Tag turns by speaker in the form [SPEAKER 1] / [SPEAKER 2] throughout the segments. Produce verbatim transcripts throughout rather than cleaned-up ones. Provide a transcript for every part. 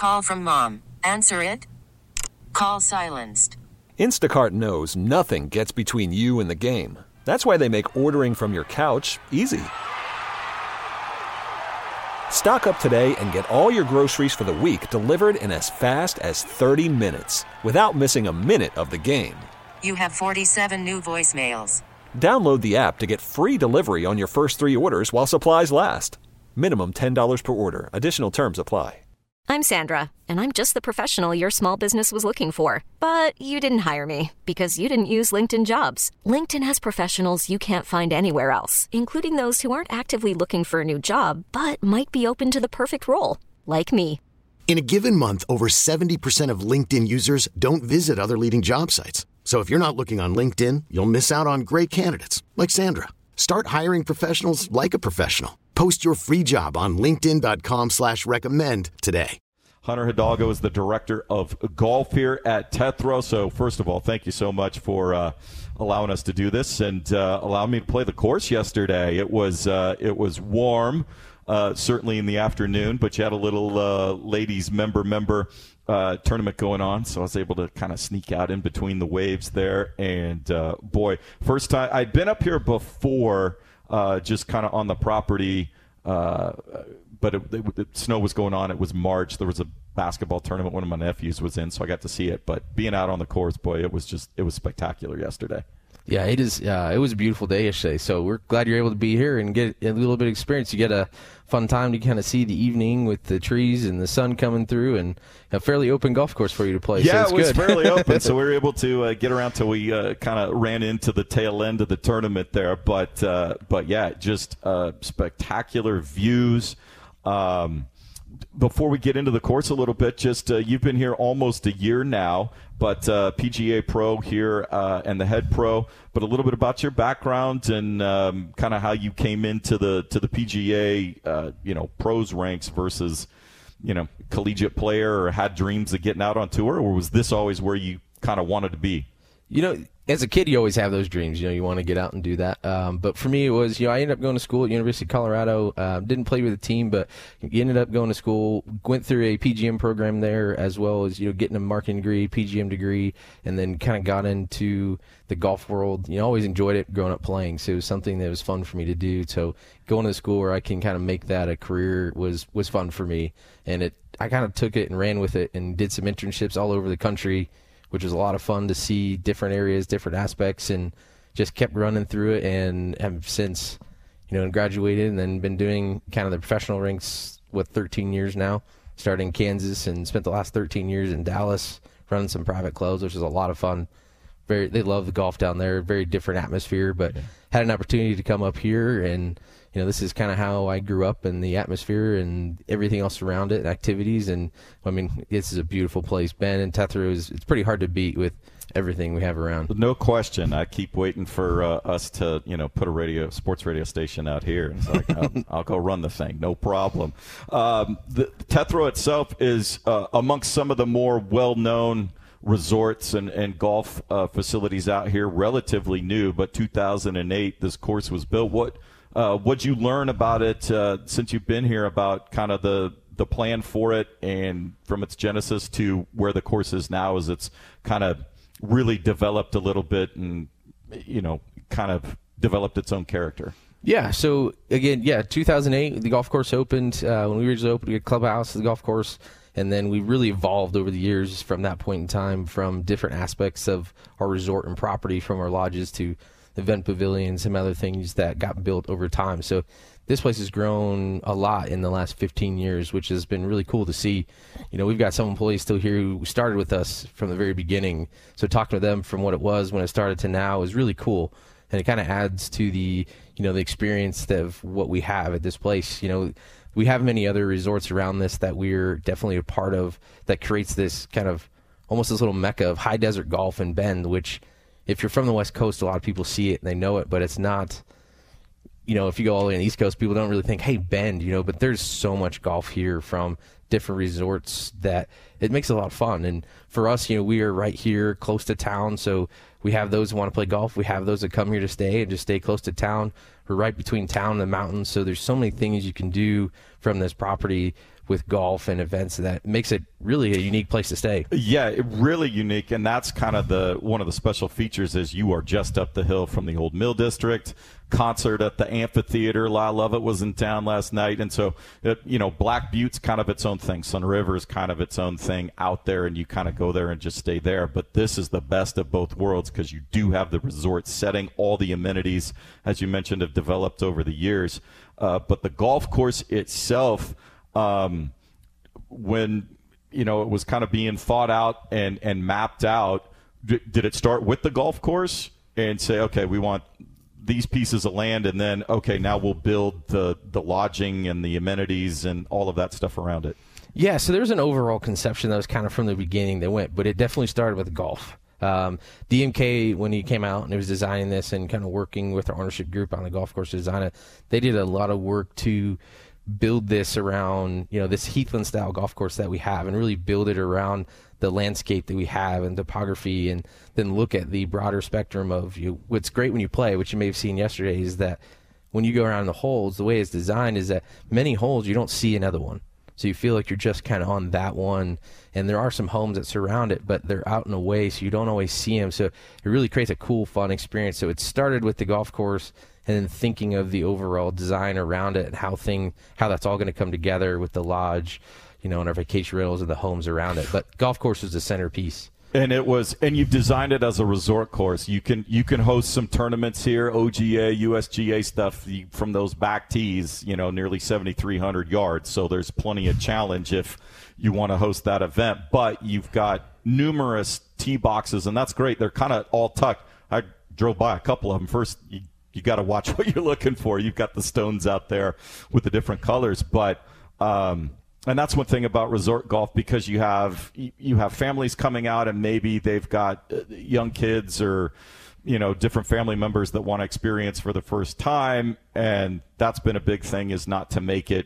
[SPEAKER 1] Call from mom. Answer it. Call silenced.
[SPEAKER 2] Instacart knows nothing gets between you and the game. That's why they make ordering from your couch easy. Stock up today and get all your groceries for the week delivered in as fast as thirty minutes without missing a minute of the game.
[SPEAKER 1] You have forty-seven new voicemails.
[SPEAKER 2] Download the app to get free delivery on your first three orders while supplies last. Minimum ten dollars per order. Additional terms apply.
[SPEAKER 3] I'm Sandra, and I'm just the professional your small business was looking for. But you didn't hire me because you didn't use LinkedIn Jobs. LinkedIn has professionals you can't find anywhere else, including those who aren't actively looking for a new job, but might be open to the perfect role, like me.
[SPEAKER 4] In a given month, over seventy percent of LinkedIn users don't visit other leading job sites. So if you're not looking on LinkedIn, you'll miss out on great candidates like Sandra. Start hiring professionals like a professional. Post your free job on linkedin.com slash recommend today.
[SPEAKER 5] Hunter Hidalgo is the director of golf here at Tethro. So first of all, thank you so much for uh, allowing us to do this and uh, allowing me to play the course yesterday. It was uh, it was warm, uh, certainly in the afternoon, but you had a little uh, ladies member member uh, tournament going on, so I was able to kind of sneak out in between the waves there. And uh, boy, first time I'd been up here before. Uh, just kind of on the property, uh, but it, it, it, snow was going on. It was March. There was a basketball tournament one of my nephews was in, so I got to see it. But being out on the course, boy, it was just it was spectacular yesterday.
[SPEAKER 6] Yeah, it is. Uh, it was a beautiful day yesterday, so we're glad you're able to be here and get a little bit of experience. You get a fun time to kind of see the evening with the trees and the sun coming through, and a fairly open golf course for you to play.
[SPEAKER 5] Yeah,
[SPEAKER 6] so
[SPEAKER 5] it was
[SPEAKER 6] good.
[SPEAKER 5] fairly open, so we were able to uh, get around till we uh, kind of ran into the tail end of the tournament there. But uh, but yeah, just uh, spectacular views. Um, Before we get into the course a little bit, just uh, you've been here almost a year now, but uh, P G A Pro here uh, and the head pro. But a little bit about your background and um, kind of how you came into the to the P G A, uh, you know, pros ranks versus, you know, collegiate player, or had dreams of getting out on tour, or was this always where you kind of wanted to be?
[SPEAKER 6] You know, as a kid, you always have those dreams. You know, you want to get out and do that. Um, but for me, it was, you know, I ended up going to school at University of Colorado. Uh, didn't play with a team, but ended up going to school, went through a P G M program there, as well as, you know, getting a marketing degree, P G M degree, and then kind of got into the golf world. You know, always enjoyed it growing up playing. So it was something that was fun for me to do. So going to the school where I can kind of make that a career was, was fun for me. And it, I kind of took it and ran with it and did some internships all over the country, which was a lot of fun to see different areas, different aspects, and just kept running through it, and have since, you know, graduated and then been doing kind of the professional ranks, what, thirteen years now, starting in Kansas, and spent the last thirteen years in Dallas running some private clubs, which is a lot of fun. Very, they love the golf down there, very different atmosphere, but yeah. Had an opportunity to come up here, and, you know, this is kind of how I grew up, in the atmosphere and everything else around it, and activities. And I mean, this is a beautiful place. Bend and Tethro is, it's pretty hard to beat with everything we have around.
[SPEAKER 5] No question. I keep waiting for uh, us to, you know, put a radio, sports radio station out here. And it's like, I'll, I'll go run the thing. No problem. Um, the Tethro itself is uh, amongst some of the more well-known resorts and, and golf uh, facilities out here, relatively new, but two thousand eight this course was built. What uh, what'd you learn about it uh, since you've been here, about kind of the, the plan for it, and from its genesis to where the course is now, as it's kind of really developed a little bit and, you know, kind of developed its own character?
[SPEAKER 6] Yeah, so again, yeah, two thousand eight, the golf course opened. Uh, when we originally opened, we had clubhouse, the golf course. And then we really evolved over the years from that point in time, from different aspects of our resort and property, from our lodges to event pavilions, some other things that got built over time. So this place has grown a lot in the last fifteen years, which has been really cool to see. You know, we've got some employees still here who started with us from the very beginning. So talking to them from what it was when it started to now is really cool. And it kind of adds to the, you know, the experience of what we have at this place. You know, we have many other resorts around this that we're definitely a part of, that creates this kind of almost this little mecca of high desert golf in Bend, which if you're from the West Coast, a lot of people see it and they know it, but it's not, you know, if you go all the way on the East Coast, people don't really think, hey, Bend, you know, but there's so much golf here, from different resorts that it makes it a lot of fun. And for us, you know, we are right here close to town, so we have those who want to play golf. We have those that come here to stay and just stay close to town. We're right between town and the mountains, so there's so many things you can do from this property with golf and events that makes it really a unique place to stay.
[SPEAKER 5] Yeah, really unique, and that's kind of the one of the special features is you are just up the hill from the old Mill District. Concert at the amphitheater. La Lovett was in town last night, and so it, you know, Black Butte's kind of its own thing. Sun River is kind of its own thing out there, and you kind of go there and just stay there. But this is the best of both worlds because you do have the resort setting. All the amenities, as you mentioned, have developed over the years. Uh, but the golf course itself, um, when you know it was kind of being thought out and and mapped out, d- did it start with the golf course and say, okay, we want these pieces of land, and then, okay, now we'll build the, the lodging and the amenities and all of that stuff around it?
[SPEAKER 6] Yeah, so there's an overall conception that was kind of from the beginning that went, but it definitely started with golf. Um, D M K, when he came out and he was designing this and kind of working with our ownership group on the golf course to design it, they did a lot of work to build this around, you know, this Heathland-style golf course that we have and really build it around the landscape that we have and topography, and then look at the broader spectrum of you. What's great when you play, which you may have seen yesterday, is that when you go around the holes, the way it's designed is that many holes you don't see another one. So you feel like you're just kind of on that one, and there are some homes that surround it, but they're out and away, so you don't always see them. So it really creates a cool, fun experience. So it started with the golf course, and then thinking of the overall design around it and how thing how that's all going to come together with the lodge, you know, and our vacation rentals and the homes around it. But golf course is the centerpiece.
[SPEAKER 5] And it was, and you've designed it as a resort course. You can you can host some tournaments here, O G A, U S G A stuff from those back tees, you know, nearly seventy-three hundred yards. So there's plenty of challenge if you want to host that event. But you've got numerous tee boxes, and that's great. They're kind of all tucked. I drove by a couple of them. First, you, you got to watch what you're looking for. You've got the stones out there with the different colors, but um, and that's one thing about resort golf, because you have you have families coming out, and maybe they've got young kids or, you know, different family members that want to experience for the first time, and that's been a big thing, is not to make it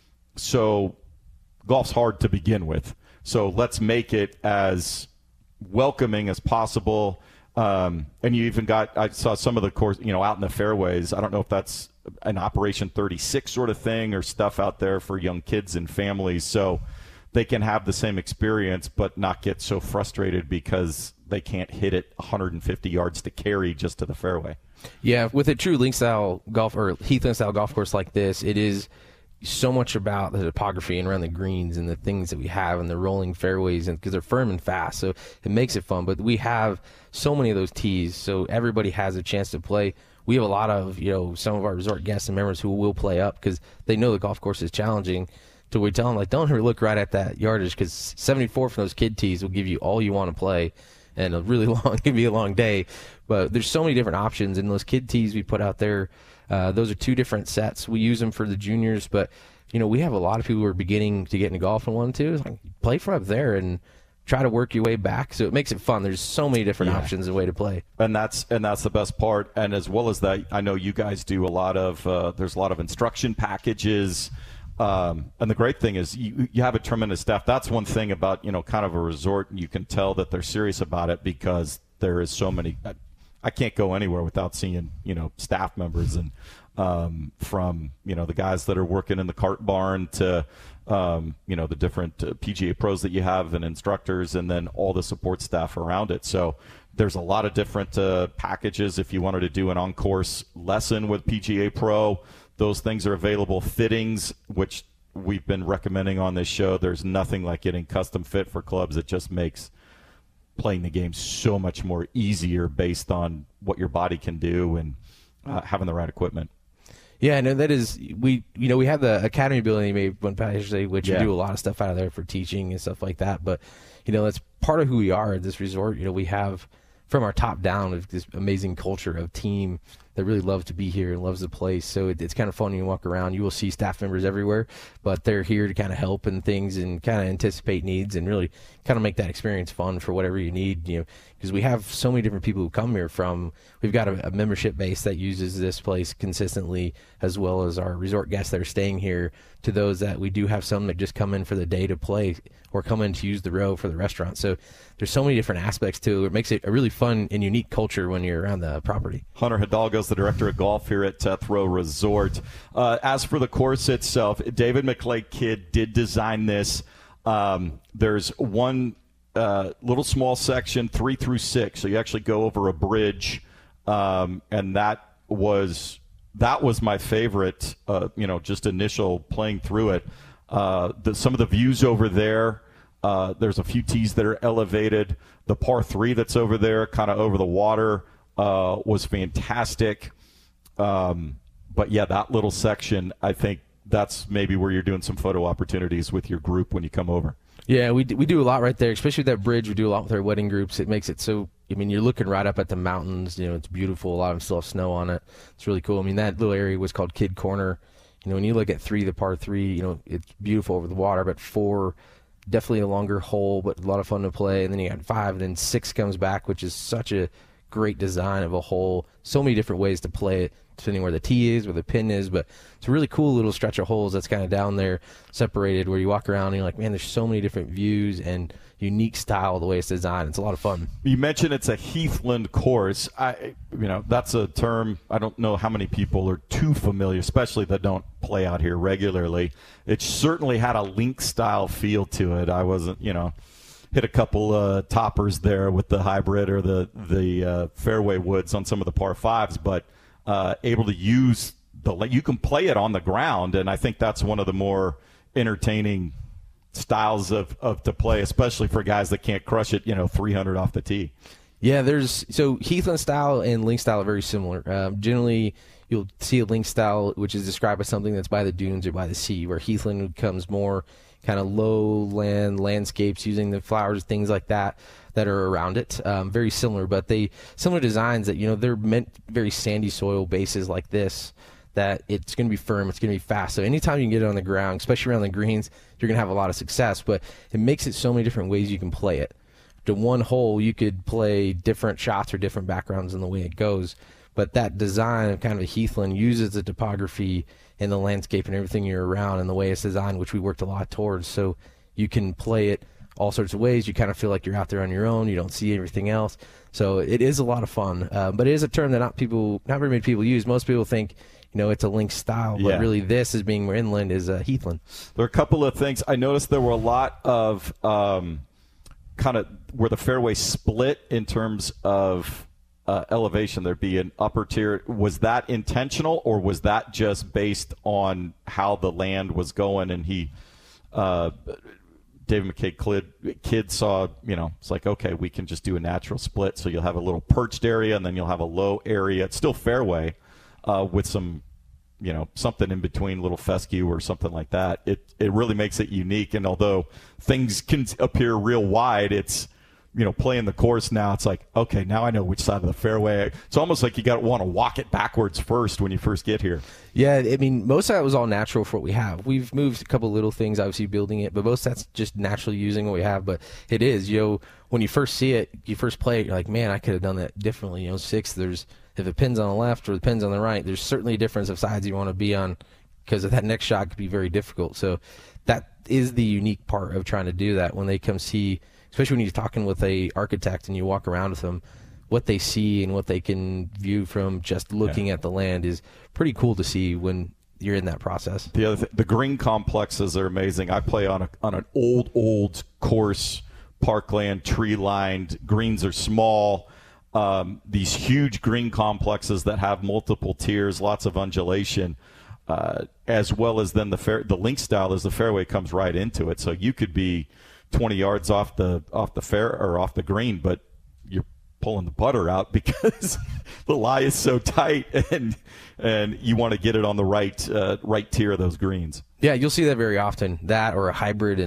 [SPEAKER 5] so golf's hard to begin with. So let's make it as welcoming as possible. Um, and you even got, I saw some of the course, you know, out in the fairways. I don't know if that's an Operation thirty-six sort of thing or stuff out there for young kids and families, so they can have the same experience but not get so frustrated because they can't hit it one hundred fifty yards to carry just to the fairway.
[SPEAKER 6] Yeah, with a true link style golf or Heathland style golf course like this, it is so much about the topography and around the greens and the things that we have and the rolling fairways, and because they're firm and fast, so it makes it fun. But we have so many of those tees, so everybody has a chance to play. We have a lot of, you know, some of our resort guests and members who will play up because they know the golf course is challenging. So we tell them, like, don't ever look right at that yardage, because seventy-four from those kid tees will give you all you want to play, and a really long, it can be a long day. But there's so many different options, and those kid tees we put out there, uh, those are two different sets. We use them for the juniors, but, you know, we have a lot of people who are beginning to get into golf and want to. It's like, play from up there and try to work your way back. So it makes it fun. There's so many different yeah. options and way to play.
[SPEAKER 5] And that's and that's the best part. And as well as that, I know you guys do a lot of, uh, there's a lot of instruction packages. Um, and the great thing is you, you have a tremendous staff. That's one thing about, you know, kind of a resort. You can tell that they're serious about it because there is so many. I, I can't go anywhere without seeing, you know, staff members, and um, from, you know, the guys that are working in the cart barn to, um, you know, the different uh, P G A pros that you have and instructors, and then all the support staff around it. So there's a lot of different uh, packages. If you wanted to do an on-course lesson with P G A Pro, those things are available. Fittings, which we've been recommending on this show, there's nothing like getting custom fit for clubs. It just makes playing the game so much more easier based on what your body can do and uh, having the right equipment.
[SPEAKER 6] Yeah, no, that is, we, you know, we have the Academy building, maybe one passage, which
[SPEAKER 5] yeah.
[SPEAKER 6] you do a lot of stuff out of there for teaching and stuff like that. But, you know, that's part of who we are at this resort. You know, we have, from our top down, this amazing culture of team that really love to be here and loves the place. So it, it's kind of fun when you walk around. You will see staff members everywhere, but they're here to kind of help and things and kind of anticipate needs and really kind of make that experience fun for whatever you need, you know, because we have so many different people who come here from, we've got a, a membership base that uses this place consistently, as well as our resort guests that are staying here, to those that we do have some that just come in for the day to play or come in to use the row for the restaurant. So there's so many different aspects to it. It makes it a really fun and unique culture when you're around the property.
[SPEAKER 5] Hunter Hidalgo is the director of golf here at Tethrow Resort. Uh, as for the course itself, David McClay Kidd did design this. Um, there's one uh, little small section, three through six, so you actually go over a bridge, um, and that was that was my favorite. Uh, you know, just initial playing through it. Uh, the, some of the views over there. Uh, there's a few tees that are elevated. The par three that's over there, kind of over the water, uh, was fantastic. Um, but, yeah, that little section, I think that's maybe where you're doing some photo opportunities with your group when you come over.
[SPEAKER 6] Yeah, we do, we do a lot right there, especially with that bridge. We do a lot with our wedding groups. It makes it so, I mean, you're looking right up at the mountains. You know, it's beautiful. A lot of them still have snow on it. It's really cool. I mean, that little area was called Kidd Corner. You know, when you look at three, the par three, you know, it's beautiful over the water, but four – definitely a longer hole, but a lot of fun to play. And then you got five, and then six comes back, which is such a great design of a hole. So many different ways to play it, depending where the tee is, where the pin is. But it's a really cool little stretch of holes that's kind of down there, separated, where you walk around and you're like, man, there's so many different views and unique style the way it's designed. It's a lot of fun.
[SPEAKER 5] You mentioned it's a Heathland course. I, you know, that's a term I don't know how many people are too familiar, especially that don't play out here regularly. It certainly had a link style feel to it. I wasn't, you know, hit a couple uh, toppers there with the hybrid or the the uh, fairway woods on some of the par fives, but uh, able to use the you can play it on the ground, and I think that's one of the more entertaining styles of, of to play, especially for guys that can't crush it, you know, three hundred off the tee.
[SPEAKER 6] Yeah, there's so Heathland style and link style are very similar. Um, generally, you'll see a link style which is described as something that's by the dunes or by the sea, where Heathland becomes more kind of lowland landscapes using the flowers, things like that that are around it. Um, very similar, but they similar designs that, you know, they're meant very sandy soil bases like this, that it's going to be firm, it's going to be fast. So anytime you can get it on the ground, especially around the greens, you're going to have a lot of success. But it makes it so many different ways you can play it. To one hole, you could play different shots or different backgrounds in the way it goes. But that design of kind of a Heathland uses the topography and the landscape and everything you're around and the way it's designed, which we worked a lot towards. So you can play it all sorts of ways. You kind of feel like you're out there on your own. You don't see everything else. So it is a lot of fun. Uh, but it is a term that not people, not very many people use. Most people think, you know, it's a link style, but
[SPEAKER 5] yeah.
[SPEAKER 6] really this is being more inland is uh, Heathland.
[SPEAKER 5] There are a couple of things. I noticed there were a lot of um, kind of where the fairway split in terms of uh, elevation. There'd be an upper tier. Was that intentional, or was that just based on how the land was going? And he, uh, David McClay Kidd saw, you know, it's like, okay, we can just do a natural split. So you'll have a little perched area, and then you'll have a low area. It's still fairway. Uh, with some, you know, something in between, little fescue or something like that. It it really makes it unique. And although things can appear real wide, it's, you know, playing the course now, it's like, okay, now I know which side of the fairway. It's almost like you got to want to walk it backwards first when you first get here.
[SPEAKER 6] Yeah, I mean, most of that was all natural for what we have. We've moved a couple little things, obviously, building it, but most of that's just naturally using what we have. But it is, you know, when you first see it, you first play it, you're like, man, I could have done that differently. You know, six, there's, if it pins on the left or the pins on the right, there's certainly a difference of sides you want to be on, because that next shot could be very difficult. So that is the unique part of trying to do that when they come see, especially when you're talking with a architect and you walk around with them, what they see and what they can view from just looking yeah. at the land is pretty cool to see when you're in that process.
[SPEAKER 5] The other th- the green complexes are amazing. I play on a on an old old course, parkland, tree lined. Greens are small. Um, these huge green complexes that have multiple tiers, lots of undulation, uh, as well as then the fair, the link style is the fairway comes right into it. So you could be twenty yards off the off the fair or off the green, but you're pulling the putter out because the lie is so tight, and and you want to get it on the right uh, right tier of those greens.
[SPEAKER 6] Yeah, you'll see that very often. That or a hybrid, and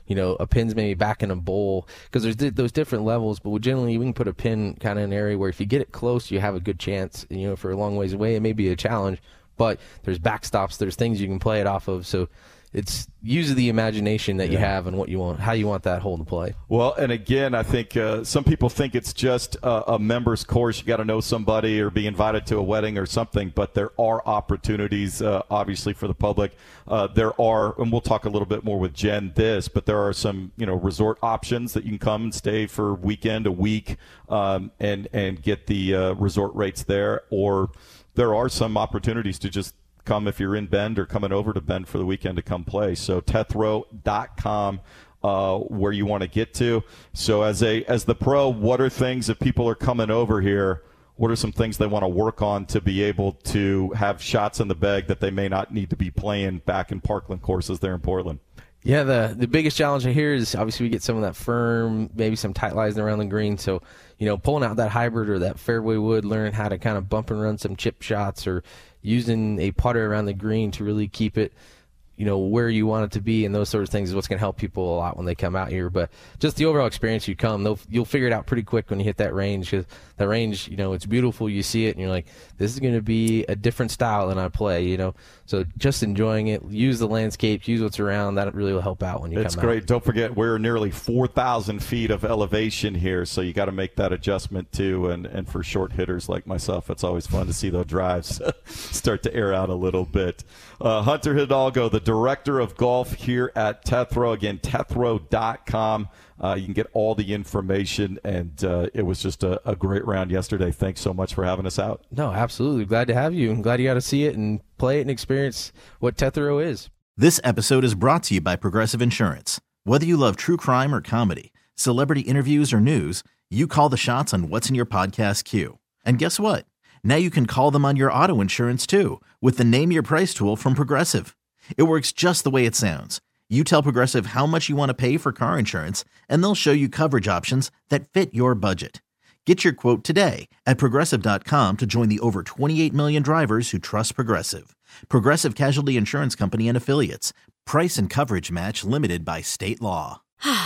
[SPEAKER 6] you know, a pin's maybe back in a bowl, because there's di- those different levels, but we generally we can put a pin kind of in an area where if you get it close, you have a good chance. You know, for a long ways away, it may be a challenge, but there's backstops, there's things you can play it off of. So it's use the imagination that you
[SPEAKER 5] Yeah.
[SPEAKER 6] have and what you want, how you want that hole to play.
[SPEAKER 5] Well, and again, I think uh, some people think it's just a, a members course. You got to know somebody or be invited to a wedding or something, but there are opportunities, uh, obviously, for the public. Uh, there are, and we'll talk a little bit more with Jen this, but there are some, you know, resort options that you can come and stay for a weekend, a week, um, and and get the uh, resort rates there. Or there are some opportunities to just come if you're in Bend or coming over to Bend for the weekend to come play. So tethrow dot com, uh, where you want to get to. So as a as the pro, what are things if people are coming over here, what are some things they want to work on to be able to have shots in the bag that they may not need to be playing back in Parkland courses there in Portland?
[SPEAKER 6] Yeah, the the biggest challenge here is obviously we get some of that firm, maybe some tight lies around the green. So, you know, pulling out that hybrid or that fairway wood, learning how to kind of bump and run some chip shots, or using a putter around the green to really keep it, you know, where you want it to be, and those sort of things is what's going to help people a lot when they come out here. But just the overall experience you come, they'll, you'll figure it out pretty quick when you hit that range, because the range, you know, it's beautiful. You see it, and you're like, this is going to be a different style than I play, you know. So just enjoying it, use the landscape, use what's around. That really will help out when you
[SPEAKER 5] It's
[SPEAKER 6] come out.
[SPEAKER 5] great. Don't forget, we're nearly four thousand feet of elevation here, so you got to make that adjustment too. And, and for short hitters like myself, it's always fun to see those drives start to air out a little bit. Uh, Hunter Hidalgo, the director of golf here at Tethrow. Again, tethrow dot com. Uh, you can get all the information, and uh, it was just a, a great round yesterday. Thanks so much for having us out.
[SPEAKER 6] No, absolutely. Glad to have you. I'm glad you got to see it and play it and experience what Tethrow is.
[SPEAKER 7] This episode is brought to you by Progressive Insurance. Whether you love true crime or comedy, celebrity interviews or news, you call the shots on what's in your podcast queue. And guess what? Now you can call them on your auto insurance too, with the Name Your Price tool from Progressive. It works just the way it sounds. You tell Progressive how much you want to pay for car insurance, and they'll show you coverage options that fit your budget. Get your quote today at progressive dot com to join the over twenty-eight million drivers who trust Progressive. Progressive Casualty Insurance Company and Affiliates. Price and coverage match limited by state law.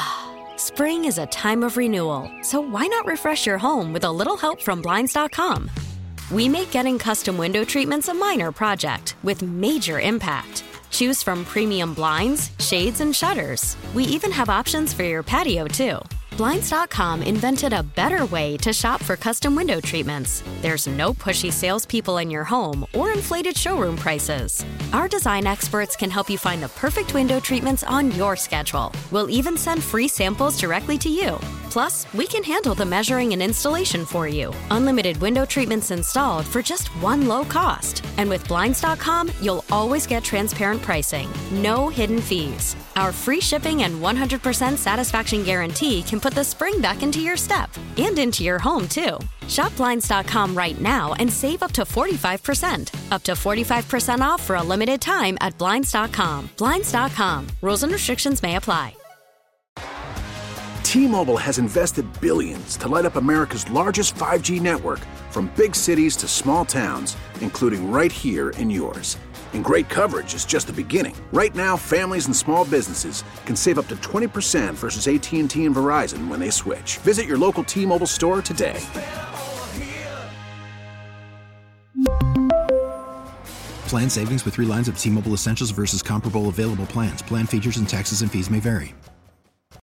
[SPEAKER 8] Spring is a time of renewal, so why not refresh your home with a little help from Blinds dot com? We make getting custom window treatments a minor project with major impact. Choose from premium blinds, shades, and shutters. We even have options for your patio, too. Blinds dot com invented a better way to shop for custom window treatments. There's no pushy salespeople in your home or inflated showroom prices. Our design experts can help you find the perfect window treatments on your schedule. We'll even send free samples directly to you. Plus, we can handle the measuring and installation for you. Unlimited window treatments installed for just one low cost. And with Blinds dot com, you'll always get transparent pricing. No hidden fees. Our free shipping and one hundred percent satisfaction guarantee can put the spring back into your step and into your home, too. Shop Blinds dot com right now and save up to forty-five percent. Up to forty-five percent off for a limited time at Blinds dot com. Blinds dot com. Rules and restrictions may apply.
[SPEAKER 9] T-Mobile has invested billions to light up America's largest five G network, from big cities to small towns, including right here in yours. And great coverage is just the beginning. Right now, families and small businesses can save up to twenty percent versus A T and T and Verizon when they switch. Visit your local T-Mobile store today.
[SPEAKER 10] Plan savings with three lines of T-Mobile Essentials versus comparable available plans. Plan features and taxes and fees may vary.